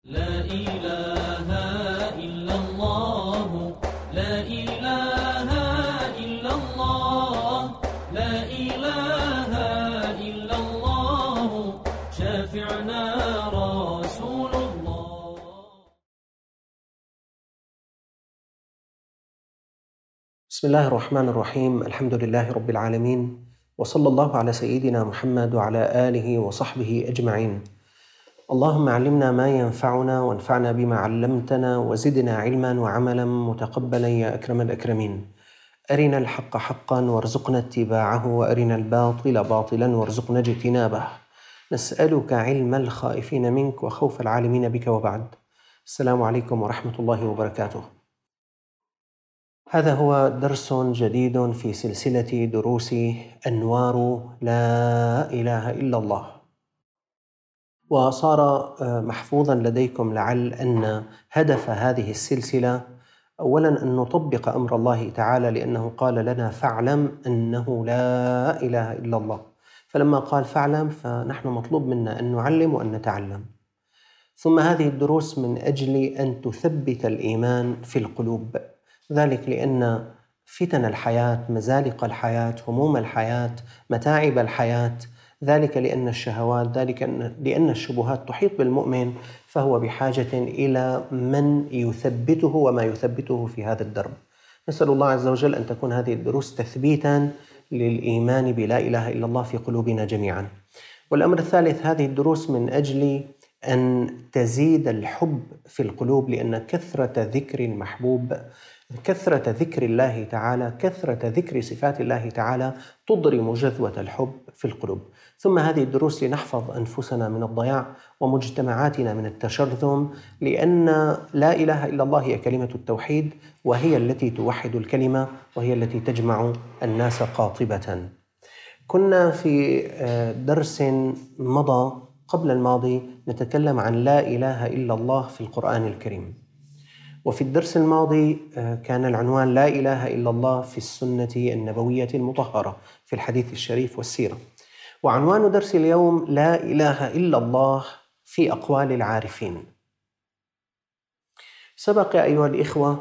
لا إله إلا الله، لا إله إلا الله، لا إله إلا الله، شافعنا رسول الله. بسم الله الرحمن الرحيم. الحمد لله رب العالمين، وصلى الله على سيدنا محمد وعلى آله وصحبه أجمعين. اللهم علمنا ما ينفعنا وانفعنا بما علمتنا وزدنا علما وعملا متقبلا يا أكرم الأكرمين. أرنا الحق حقا وارزقنا اتباعه، وأرنا الباطل باطلا وارزقنا اجتنابه. نسألك علم الخائفين منك وخوف العالمين بك، وبعد. السلام عليكم ورحمة الله وبركاته. هذا هو درس جديد في سلسلة دروس أنوار لا إله إلا الله. وصار محفوظا لديكم لعل أن هدف هذه السلسلة أولا أن نطبق أمر الله تعالى، لأنه قال لنا فاعلم أنه لا إله إلا الله. فلما قال فاعلم فنحن مطلوب منا أن نعلم وأن نتعلم. ثم هذه الدروس من أجل أن تثبت الإيمان في القلوب، ذلك لأن فتن الحياة، مزالق الحياة، هموم الحياة، متاعب الحياة، ذلك لأن الشهوات، ذلك لأن الشبهات تحيط بالمؤمن، فهو بحاجة إلى من يثبته وما يثبته في هذا الدرب. نسأل الله عز وجل أن تكون هذه الدروس تثبيتا للإيمان بلا إله إلا الله في قلوبنا جميعا. والأمر الثالث، هذه الدروس من أجل أن تزيد الحب في القلوب، لأن كثرة ذكر المحبوب، كثرة ذكر الله تعالى، كثرة ذكر صفات الله تعالى تضرم جذوة الحب في القلوب. ثم هذه الدروس لنحفظ أنفسنا من الضياع ومجتمعاتنا من التشرذم، لأن لا إله إلا الله هي كلمة التوحيد، وهي التي توحد الكلمة، وهي التي تجمع الناس قاطبة. كنا في درس مضى قبل الماضي نتكلم عن لا إله إلا الله في القرآن الكريم، وفي الدرس الماضي كان العنوان لا إله إلا الله في السنة النبوية المطهرة في الحديث الشريف والسيرة. وعنوان درس اليوم لا إله إلا الله في أقوال العارفين. سبق أيها الإخوة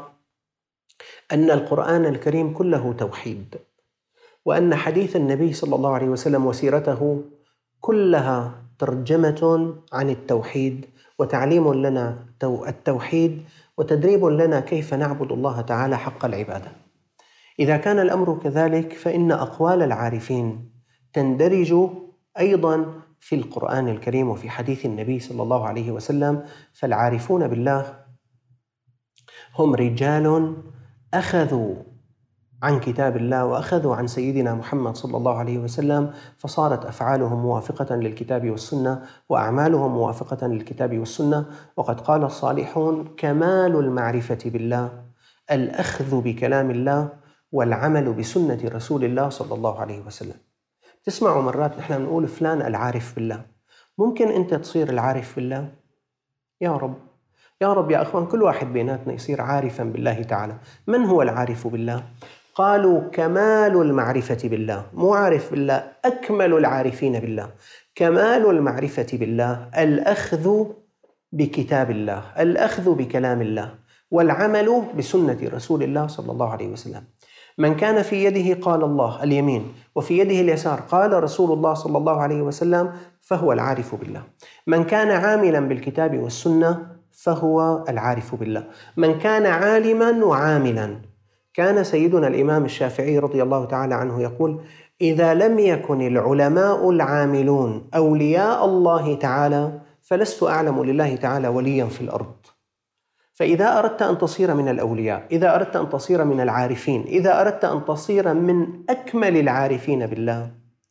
أن القرآن الكريم كله توحيد، وأن حديث النبي صلى الله عليه وسلم وسيرته كلها ترجمة عن التوحيد، وتعليم لنا التوحيد، وتدريب لنا كيف نعبد الله تعالى حق العبادة. إذا كان الأمر كذلك، فإن أقوال العارفين تندرج أيضا في القرآن الكريم وفي حديث النبي صلى الله عليه وسلم. فالعارفون بالله هم رجال أخذوا عن كتاب الله وأخذوا عن سيدنا محمد صلى الله عليه وسلم، فصارت أفعالهم موافقة للكتاب والسنة، وأعمالهم موافقة للكتاب والسنة. وقد قال الصالحون: كمال المعرفة بالله الأخذ بكلام الله والعمل بسنة رسول الله صلى الله عليه وسلم. تسمعوا مرات نحن نقول فلان العارف بالله. ممكن أنت تصير العارف بالله؟ يا رب يا رب يا أخوان، كل واحد بيناتنا يصير عارفا بالله تعالى. من هو العارف بالله؟ قالوا كمال المعرفة بالله، مو عارف بالله، أكمل العارفين بالله. كمال المعرفة بالله الأخذ بكتاب الله، الأخذ بكلام الله، والعمل بسنة رسول الله صلى الله عليه وسلم. من كان في يده قال الله اليمين، وفي يده اليسار قال رسول الله صلى الله عليه وسلم، فهو العارف بالله. من كان عاملا بالكتاب والسنة فهو العارف بالله. من كان عالما وعاملا، كان سيدنا الإمام الشافعي رضي الله تعالى عنه يقول: إذا لم يكن العلماء العاملون أولياء الله تعالى فلست أعلم لله تعالى وليا في الأرض. فإذا أردت أن تصير من الأولياء، إذا أردت أن تصير من العارفين، إذا أردت أن تصير من أكمل العارفين بالله،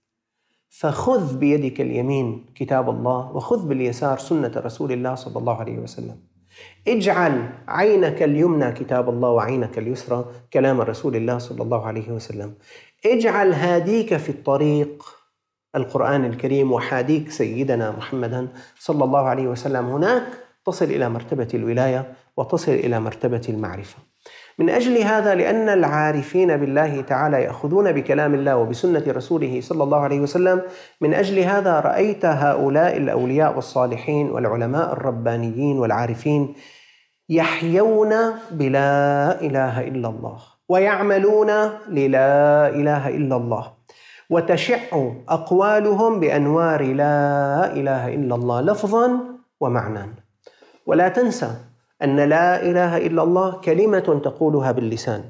فخذ بيدك اليمين كتاب الله، وخذ باليسار سنة رسول الله صلى الله عليه وسلم. اجعل عينك اليمنى كتاب الله، وعينك اليسرى كلام رسول الله صلى الله عليه وسلم. اجعل هاديك في الطريق القرآن الكريم، وحاديك سيدنا محمدا صلى الله عليه وسلم. هناك تصل إلى مرتبة الولاية وتصل إلى مرتبة المعرفة. من أجل هذا، لأن العارفين بالله تعالى يأخذون بكلام الله وبسنة رسوله صلى الله عليه وسلم، من أجل هذا رأيت هؤلاء الأولياء والصالحين والعلماء الربانيين والعارفين يحيون بلا إله إلا الله ويعملون للا إله إلا الله، وتشع أقوالهم بأنوار لا إله إلا الله لفظاً ومعنى. ولا تنسى أن لا إله إلا الله كلمة تقولها باللسان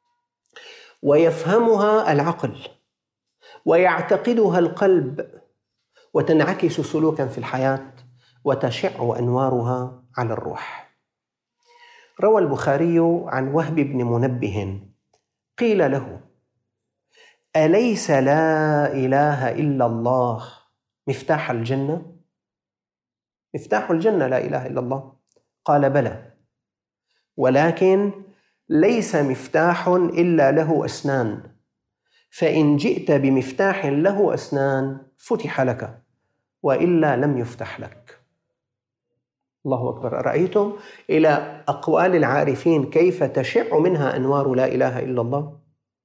ويفهمها العقل ويعتقدها القلب وتنعكس سلوكاً في الحياة وتشع أنوارها على الروح. روى البخاري عن وهب بن منبه قيل له: أليس لا إله إلا الله مفتاح الجنة؟ مفتاح الجنة لا إله إلا الله. قال: بلى، ولكن ليس مفتاح إلا له أسنان، فإن جئت بمفتاح له أسنان فتح لك، وإلا لم يفتح لك. الله أكبر. رأيتم إلى أقوال العارفين كيف تشع منها أنوار لا إله إلا الله؟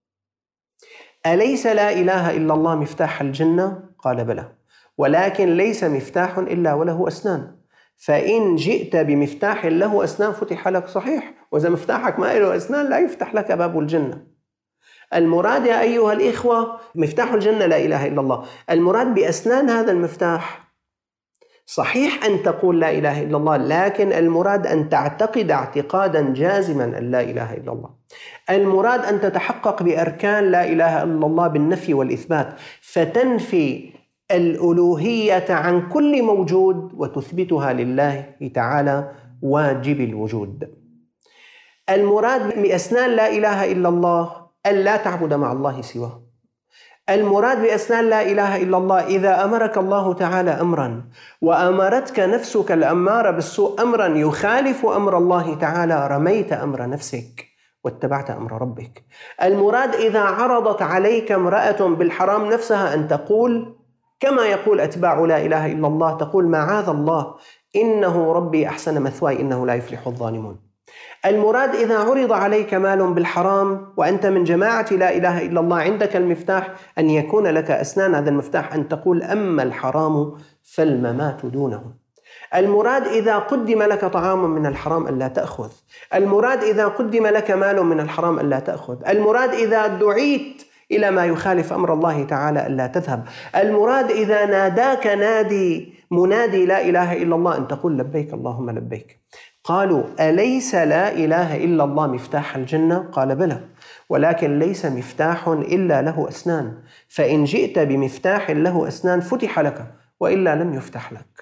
أليس لا إله إلا الله مفتاح الجنة؟ قال: بلى، ولكن ليس مفتاح إلا وله أسنان، فإن جئت بمفتاح له أسنان فتح لك. صحيح، وإذا مفتاحك ما له أسنان لا يفتح لك باب الجنة. المراد يا أيها الإخوة مفتاح الجنة لا إله إلا الله، المراد بأسنان هذا المفتاح. صحيح أن تقول لا إله إلا الله، لكن المراد أن تعتقد اعتقادا جازما أن لا إله إلا الله. المراد أن تتحقق بأركان لا إله إلا الله بالنفي والإثبات، فتنفي الألوهية عن كل موجود وتثبتها لله تعالى واجب الوجود. المراد بأسنان لا إله إلا الله أن لا تعبد مع الله سواه. المراد بأسنان لا إله إلا الله إذا أمرك الله تعالى أمرا وأمرتك نفسك الأمارة بالسوء أمرا يخالف أمر الله تعالى، رميت أمر نفسك واتبعت أمر ربك. المراد إذا عرضت عليك امرأة بالحرام نفسها أن تقول كما يقول أتباع لا إله إلا الله، تقول: معاذ الله، إنه ربي أحسن مثواي إنه لا يفلح الظالمون. المراد إذا عرض عليك مال بالحرام وأنت من جماعة لا إله إلا الله عندك المفتاح أن يكون لك أسنان هذا المفتاح أن تقول: أما الحرام فالممات دونه. المراد إذا قدم لك طعام من الحرام ألا تأخذ. المراد إذا قدم لك مال من الحرام ألا تأخذ. المراد إذا دعيت إلى ما يخالف أمر الله تعالى ألا تذهب. المراد إذا ناداك منادي لا إله إلا الله أن تقول: لبيك اللهم لبيك. قالوا: أليس لا إله إلا الله مفتاح الجنة؟ قال: بلى، ولكن ليس مفتاح إلا له أسنان، فإن جئت بمفتاح له أسنان فتح لك، وإلا لم يفتح لك.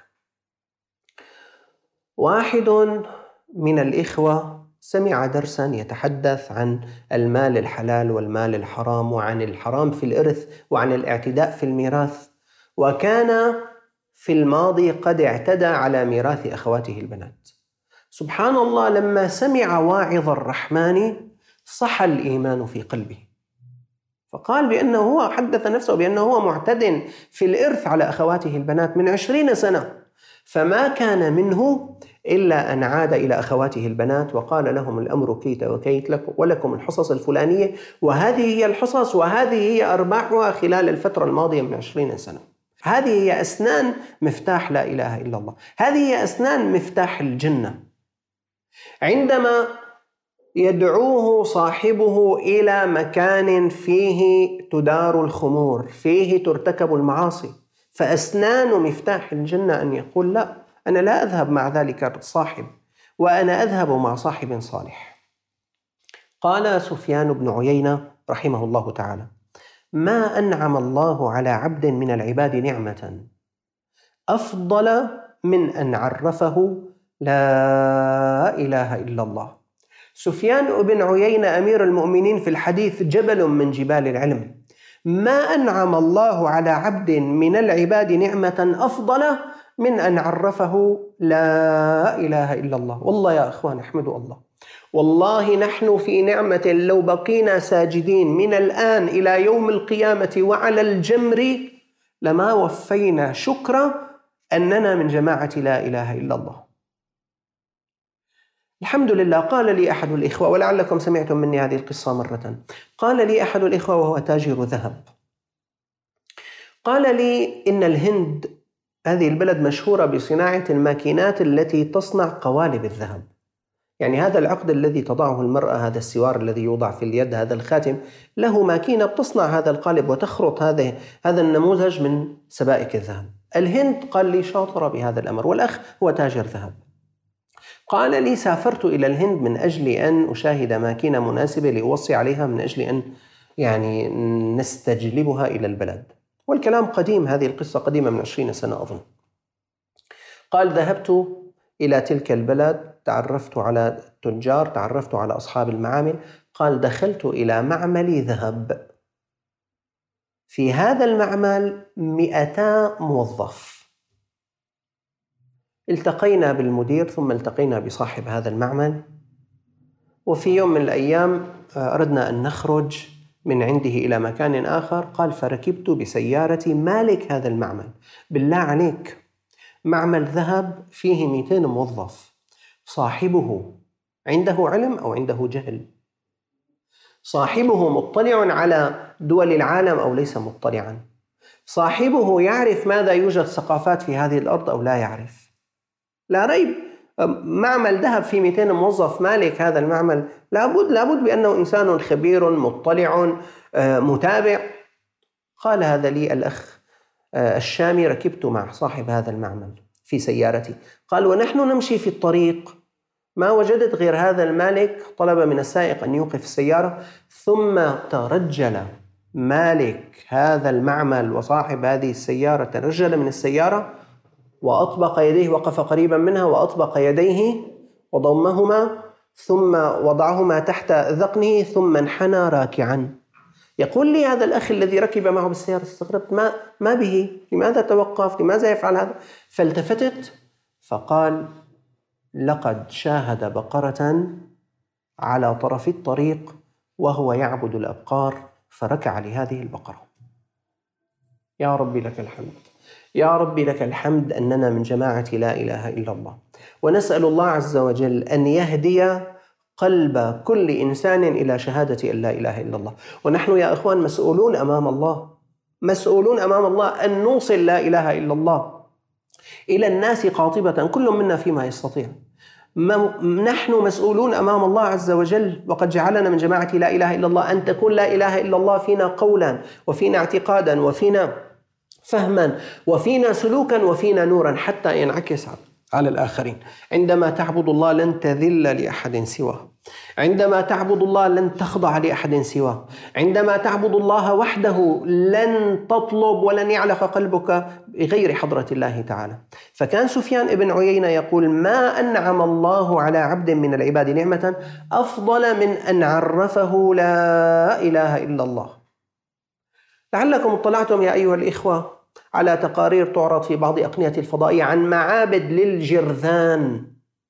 واحد من الإخوة سمع درسا يتحدث عن المال الحلال والمال الحرام، وعن الحرام في الإرث، وعن الاعتداء في الميراث، وكان في الماضي قد اعتدى على ميراث أخواته البنات. سبحان الله، لما سمع واعظ الرحمن صحى الإيمان في قلبه، فقال بأنه هو حدث نفسه بأنه هو معتد في الإرث على أخواته البنات من 20 سنة، فما كان منه إلا أن عاد إلى أخواته البنات وقال لهم: الأمر كيت وكيت ولكم الحصص الفلانية، وهذه هي الحصص، وهذه هي أرباحها خلال الفترة الماضية من 20 سنة. هذه هي أسنان مفتاح لا إله إلا الله، هذه هي أسنان مفتاح الجنة. عندما يدعوه صاحبه إلى مكان فيه تدار الخمور، فيه ترتكب المعاصي، فأسنان مفتاح الجنة أن يقول: لا، أنا لا أذهب مع ذلك الصاحب، وأنا أذهب مع صاحب صالح. قال سفيان بن عيينة رحمه الله تعالى: ما أنعم الله على عبد من العباد نعمة أفضل من أن عرفه لا إله إلا الله. سفيان بن عيينة أمير المؤمنين في الحديث جبل من جبال العلم. ما أنعم الله على عبد من العباد نعمة أفضل من أن عرفه لا إله إلا الله. والله يا أخوان احمدوا الله، والله نحن في نعمة لو بقينا ساجدين من الآن إلى يوم القيامة وعلى الجمر لما وفينا شكر أننا من جماعة لا إله إلا الله. الحمد لله. قال لي أحد الإخوة، ولعلكم سمعتم مني هذه القصة مرة، قال لي أحد الإخوة وهو تاجر ذهب، قال لي إن الهند هذه البلد مشهورة بصناعة الماكينات التي تصنع قوالب الذهب. يعني هذا العقد الذي تضعه المرأة، هذا السوار الذي يوضع في اليد، هذا الخاتم، له ماكينة بتصنع هذا القالب وتخرط هذا النموذج من سبائك الذهب. الهند قال لي شاطرة بهذا الأمر، والأخ هو تاجر ذهب. قال لي سافرت إلى الهند من أجل أن أشاهد ماكينة مناسبة لأوصي عليها، من أجل أن يعني نستجلبها إلى البلد. والكلام قديم، هذه القصة قديمة من 20 سنة أظن. قال ذهبت إلى تلك البلد، تعرفت على التجار، تعرفت على أصحاب المعامل. قال دخلت إلى معمل ذهب، في هذا المعمل 200 موظف. التقينا بالمدير ثم التقينا بصاحب هذا المعمل، وفي يوم من الأيام أردنا أن نخرج من عنده إلى مكان آخر. قال فركبت بسيارة مالك هذا المعمل. بالله عليك، معمل ذهب فيه 200 موظف، صاحبه عنده علم أو عنده جهل؟ صاحبه مطلع على دول العالم أو ليس مطلعا؟ صاحبه يعرف ماذا يوجد ثقافات في هذه الأرض أو لا يعرف؟ لا ريب، معمل ذهب في 200 موظف، مالك هذا المعمل لابد بأنه إنسان خبير مطلع متابع. قال هذا لي الأخ الشامي، ركبت مع صاحب هذا المعمل في سيارتي. قال ونحن نمشي في الطريق ما وجدت غير هذا المالك طلب من السائق أن يوقف السيارة، ثم ترجل مالك هذا المعمل وصاحب هذه السيارة، ترجل من السيارة وأطبق يديه، وقف قريبا منها وأطبق يديه وضمهما ثم وضعهما تحت ذقنه ثم انحنى راكعا. يقول لي هذا الأخ الذي ركب معه بالسيارة استغربت، ما به؟ لماذا توقف؟ لماذا يفعل هذا؟ فالتفتت فقال لقد شاهد بقرة على طرف الطريق وهو يعبد الأبقار فركع لهذه البقرة. يا ربي لك الحمد، يا ربي لك الحمد أننا من جماعة لا إله إلا الله. ونسأل الله عز وجل أن يهدي قلب كل إنسان إلى شهادة أن لا إله إلا الله. ونحن يا إخوان مسؤولون أمام الله، مسؤولون أمام الله أن نوصل لا إله إلا الله إلى الناس قاطبة، كل منا فيما يستطيع. نحن مسؤولون أمام الله عز وجل، وقد جعلنا من جماعة لا إله إلا الله أن تكون لا إله إلا الله فينا قولا وفينا اعتقادا وفينا فهما وفينا سلوكا وفينا نورا حتى ينعكس على الآخرين. عندما تعبد الله لن تذل لأحد سواه، عندما تعبد الله لن تخضع لأحد سواه، عندما تعبد الله وحده لن تطلب ولن يعلق قلبك بغير حضرة الله تعالى. فكان سفيان بن عيينة يقول ما أنعم الله على عبد من العباد نعمة أفضل من أن عرفه لا إله إلا الله. لعلكم اطلعتم يا أيها الإخوة على تقارير تعرض في بعض أقنية الفضائية عن معابد للجرذان.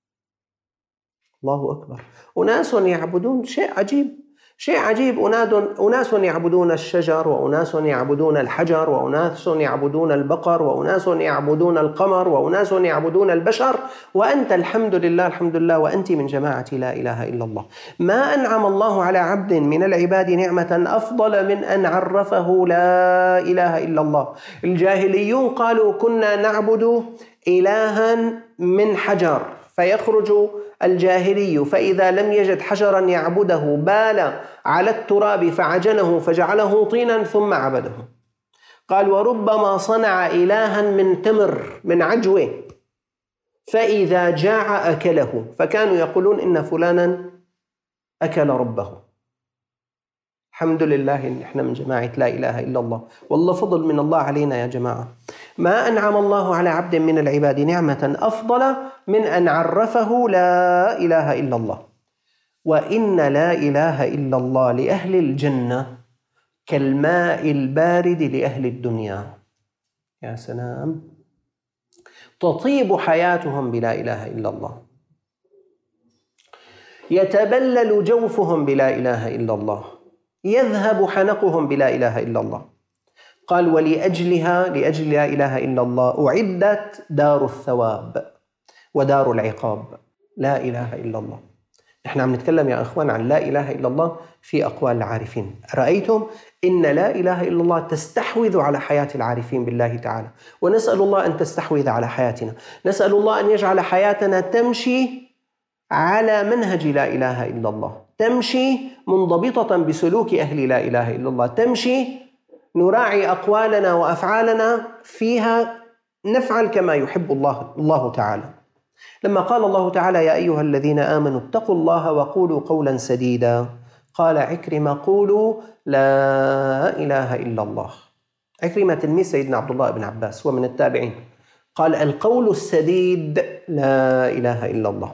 الله أكبر، أناس يعبدون شيء عجيب، شيء عجيب. أناس يعبدون الشجر، وأناس يعبدون الحجر، وأناس يعبدون البقر، وأناس يعبدون القمر، وأناس يعبدون البشر، وأنت الحمد لله الحمد لله وأنت من جماعة لا إله إلا الله. ما أنعم الله على عبد من العباد نعمة أفضل من أن عرفه لا إله إلا الله. الجاهليون قالوا كنا نعبد إلها من حجر، فيخرج الجاهلي فإذا لم يجد حجرا يعبده بال على التراب فعجنه فجعله طينا ثم عبده. قال وربما صنع إلها من تمر من عجوة فإذا جاع أكله، فكانوا يقولون إن فلانا أكل ربه. الحمد لله إن إحنا من جماعة لا إله إلا الله، والله فضل من الله علينا يا جماعة. ما أنعم الله على عبد من العباد نعمة أفضل من أن عرفه لا إله إلا الله. وإن لا إله إلا الله لأهل الجنة كالماء البارد لأهل الدنيا. يا سلام، تطيب حياتهم بلا إله إلا الله، يتبلل جوفهم بلا إله إلا الله، يذهب حنقهم بلا إله إلا الله. قال لأجل لا إله إلا الله أعدت دار الثواب ودار العقاب. لا إله إلا الله. نحن عم نتكلم يا أخوان عن لا إله إلا الله في أقوال العارفين. رأيتم إن لا إله إلا الله تستحوذ على حياة العارفين بالله تعالى، ونسأل الله أن تستحوذ على حياتنا. نسأل الله أن يجعل حياتنا تمشي على منهج لا إله إلا الله، تمشي منضبطة بسلوك أهل لا إله إلا الله، تمشي نراعي أقوالنا وأفعالنا فيها نفعل كما يحب الله تعالى. لما قال الله تعالى: يا أيها الذين آمنوا اتقوا الله وقولوا قولا سديدا، قال عكرمة: قولوا لا إله إلا الله. عكرمة تلميذ سيدنا عبد الله بن عباس ومن التابعين، قال: القول السديد لا إله إلا الله.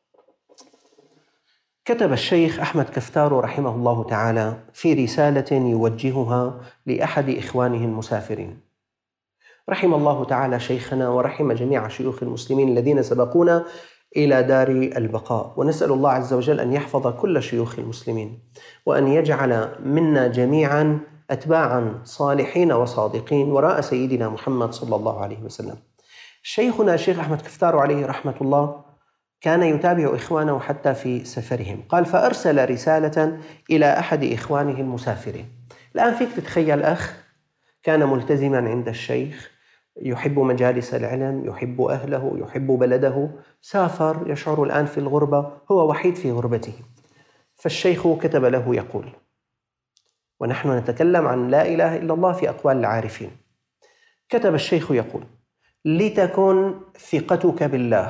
كتب الشيخ أحمد كفتار رحمه الله تعالى في رسالة يوجهها لأحد إخوانه المسافرين: رحم الله تعالى شيخنا ورحم جميع شيوخ المسلمين الذين سبقونا إلى دار البقاء، ونسأل الله عز وجل أن يحفظ كل شيوخ المسلمين، وأن يجعل منا جميعا أتباعا صالحين وصادقين وراء سيدنا محمد صلى الله عليه وسلم. شيخنا الشيخ أحمد كفتار عليه رحمة الله كان يتابع إخوانه حتى في سفرهم. قال: فأرسل رسالة إلى أحد إخوانه المسافرين. الآن فيك تتخيل أخ كان ملتزما عند الشيخ، يحب مجالس العلم، يحب أهله، يحب بلده، سافر، يشعر الآن في الغربة، هو وحيد في غربته. فالشيخ كتب له يقول، ونحن نتكلم عن لا إله إلا الله في أقوال العارفين، كتب الشيخ يقول: لتكن ثقتك بالله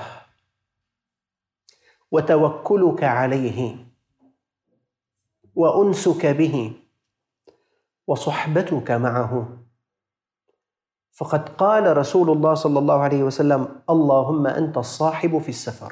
وتوكلك عليه وأنسك به وصحبتك معه، فقد قال رسول الله صلى الله عليه وسلم: اللهم أنت الصاحب في السفر.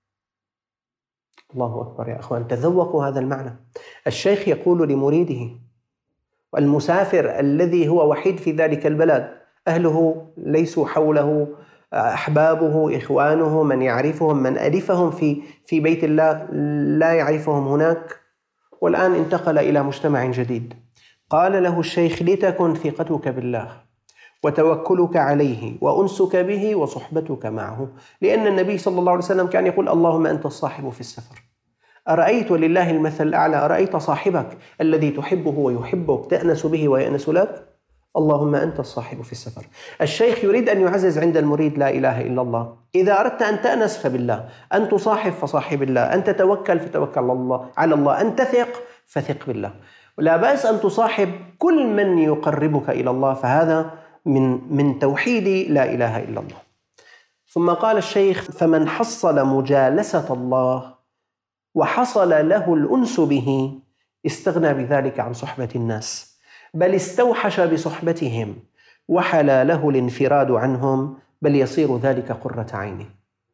الله أكبر يا أخوان، تذوقوا هذا المعنى. الشيخ يقول لمريده والمسافر الذي هو وحيد في ذلك البلد، أهله ليسوا حوله، أحبابه، إخوانه، من يعرفهم، من ألفهم في بيت الله لا يعرفهم هناك، والآن انتقل إلى مجتمع جديد. قال له الشيخ: لتكن ثقتك بالله وتوكلك عليه وأنسك به وصحبتك معه، لأن النبي صلى الله عليه وسلم كان يقول: اللهم أنت الصاحب في السفر. أرأيت ولله المثل الأعلى، أرأيت صاحبك الذي تحبه ويحبك، تأنس به ويأنس لك؟ اللهم أنت الصاحب في السفر. الشيخ يريد أن يعزز عند المريد لا إله إلا الله. إذا أردت أن تأنس فبالله، أن تصاحب فصاحب الله، أن تتوكل فتوكل على الله، أن تثق فثق بالله. ولا بأس أن تصاحب كل من يقربك إلى الله، فهذا من توحيد لا إله إلا الله. ثم قال الشيخ: فمن حصل مجالسة الله وحصل له الأنس به استغنى بذلك عن صحبة الناس، بل استوحش بصحبتهم، وحلى له الانفراد عنهم، بل يصير ذلك قرة عينه.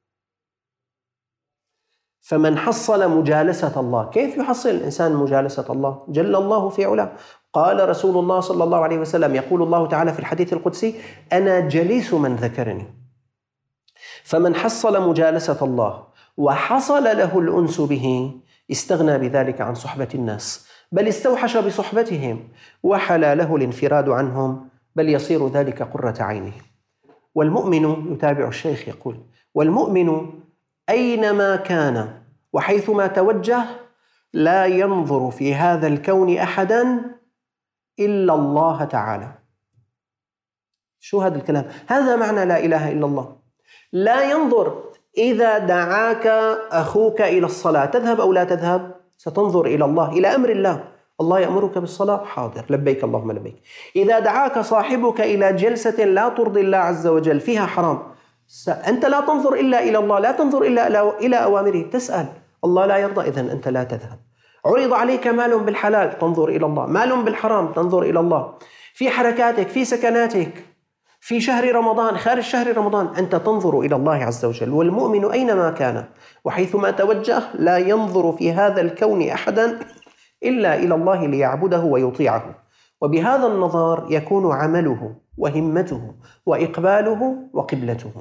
فمن حصل مجالسة الله، كيف يحصل الإنسان مجالسة الله؟ جل الله في علاه. قال رسول الله صلى الله عليه وسلم، يقول الله تعالى في الحديث القدسي: أنا جليس من ذكرني. فمن حصل مجالسة الله وحصل له الأنس به استغنى بذلك عن صحبة الناس، بل استوحش بصحبتهم، وحلى له الانفراد عنهم، بل يصير ذلك قرة عينه. والمؤمن، يتابع الشيخ يقول: والمؤمن أينما كان وحيثما توجه لا ينظر في هذا الكون أحدا إلا الله تعالى. شو هذا الكلام؟ هذا معنى لا إله إلا الله. لا ينظر إذا دعاك أخوك إلى الصلاة تذهب أو لا تذهب، ستنظر إلى الله، إلى أمر الله. الله يأمرك بالصلاة، حاضر، لبيك اللهم لبيك. إذا دعاك صاحبك إلى جلسة لا ترضي الله عز وجل فيها حرام، أنت لا تنظر إلا إلى الله، لا تنظر إلا إلى أوامره، تسأل الله لا يرضى، إذن أنت لا تذهب. عرض عليك مال بالحلال، تنظر إلى الله، مال بالحرام، تنظر إلى الله. في حركاتك، في سكناتك، في شهر رمضان، خارج شهر رمضان، أنت تنظر إلى الله عز وجل. والمؤمن أينما كان وحيثما توجه لا ينظر في هذا الكون أحدا إلا إلى الله ليعبده ويطيعه، وبهذا النظر يكون عمله وهمته وإقباله وقبلته.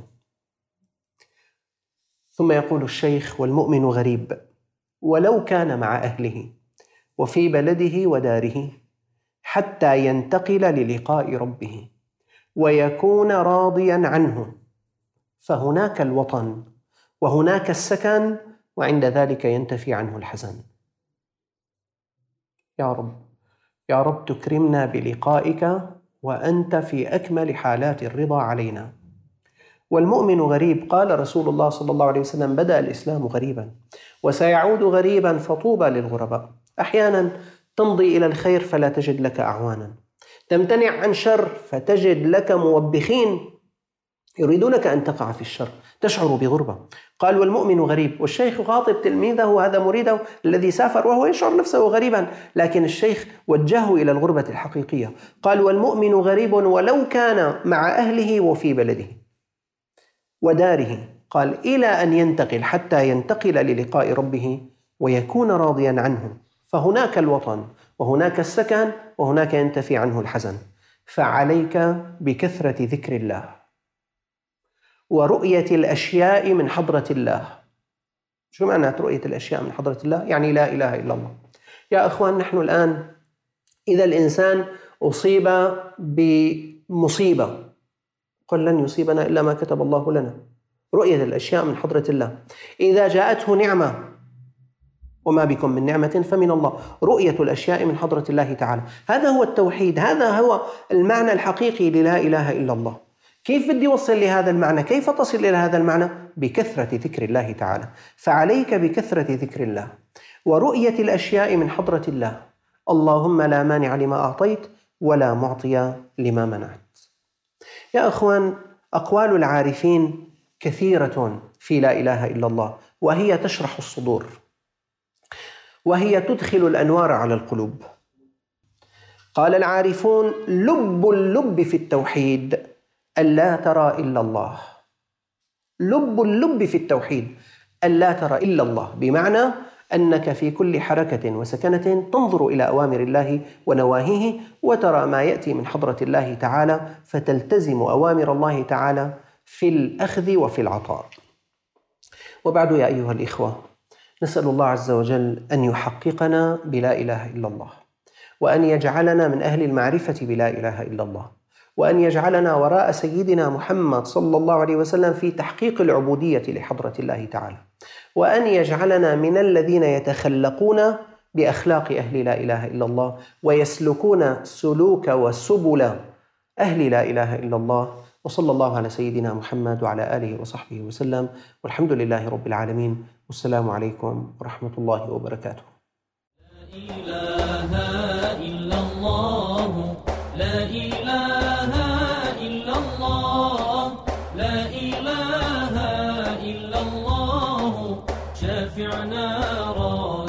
ثم يقول الشيخ: والمؤمن غريب ولو كان مع أهله وفي بلده وداره حتى ينتقل للقاء ربه ويكون راضيا عنه، فهناك الوطن وهناك السكن وعند ذلك ينتفي عنه الحزن. يا رب، يا رب تكرمنا بلقائك وأنت في أكمل حالات الرضا علينا. والمؤمن غريب، قال رسول الله صلى الله عليه وسلم: بدأ الإسلام غريبا وسيعود غريبا فطوبى للغرباء. أحيانا تمضي إلى الخير فلا تجد لك أعوانا، تمتنع عن شر فتجد لك موبخين يريدونك أن تقع في الشر، تشعر بغربة. قال: والمؤمن غريب. والشيخ يخاطب تلميذه، هذا مريده الذي سافر وهو يشعر نفسه غريبا، لكن الشيخ وجهه إلى الغربة الحقيقية. قال: والمؤمن غريب ولو كان مع أهله وفي بلده وداره. قال: إلى أن ينتقل، حتى ينتقل للقاء ربه ويكون راضيا عنه، فهناك الوطن وهناك السكن وهناك ينتفي عنه الحزن. فعليك بكثرة ذكر الله ورؤية الأشياء من حضرة الله. شو معنى رؤية الأشياء من حضرة الله؟ يعني لا إله إلا الله. يا أخوان، نحن الآن إذا الإنسان أصيب بمصيبة قل لن يصيبنا إلا ما كتب الله لنا، رؤية الأشياء من حضرة الله. إذا جاءته نعمة، وما بكم من نعمة فمن الله، رؤية الأشياء من حضرة الله تعالى. هذا هو التوحيد، هذا هو المعنى الحقيقي للا إله إلا الله. كيف بدي أوصل لهذا المعنى؟ كيف تصل إلى هذا المعنى؟ بكثرة ذكر الله تعالى. فعليك بكثرة ذكر الله ورؤية الأشياء من حضرة الله. اللهم لا مانع لما أعطيت ولا معطي لما منعت. يا أخوان، أقوال العارفين كثيرة في لا إله إلا الله، وهي تشرح الصدور، وهي تدخل الأنوار على القلوب. قال العارفون: لب اللب في التوحيد ألا ترى إلا الله. لب اللب في التوحيد ألا ترى إلا الله، بمعنى أنك في كل حركة وسكنة تنظر إلى أوامر الله ونواهيه، وترى ما يأتي من حضرة الله تعالى، فتلتزم أوامر الله تعالى في الأخذ وفي العطاء. وبعد يا أيها الإخوة، نسأل الله عز وجل أن يحققنا بلا إله إلا الله، وأن يجعلنا من أهل المعرفة بلا إله إلا الله، وأن يجعلنا وراء سيدنا محمد صلى الله عليه وسلم في تحقيق العبودية لحضرة الله تعالى، وأن يجعلنا من الذين يتخلقون بأخلاق أهل لا إله إلا الله، ويسلكون سلوك وسبل أهل لا إله إلا الله. وصلى الله على سيدنا محمد وعلى آله وصحبه وسلم، والحمد لله رب العالمين، والسلام عليكم ورحمة الله وبركاته. لا إله إلا الله، لا إله إلا الله، لا إله إلا الله، شافعنا